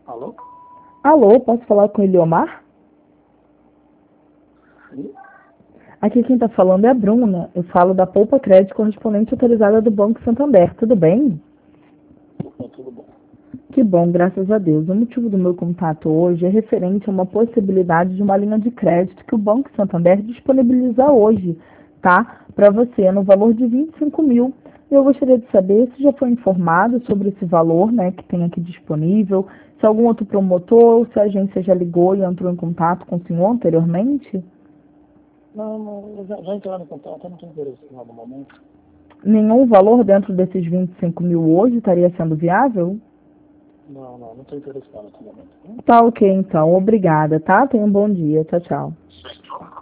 Alô? Alô, posso falar com o Eliomar? Sim? Aqui quem está falando é a Bruna. Eu falo da Poupa Crédito correspondente autorizada do Banco Santander. Tudo bem? Tudo bom. Que bom, graças a Deus. O motivo do meu contato hoje é referente a uma possibilidade de uma linha de crédito que o Banco Santander disponibiliza hoje, tá? Para você, no valor de 25 mil. Eu gostaria de saber se já foi informado sobre esse valor, né, que tem aqui disponível, se algum outro promotor ou se a agência já ligou e entrou em contato com o senhor anteriormente. Não, já entraram em contato, eu não tenho interesse no momento. Nenhum valor dentro desses 25 mil hoje estaria sendo viável? Não tenho interesse no momento. Tá ok, então. Obrigada, tá? Tenha um bom dia. Tchau, tchau.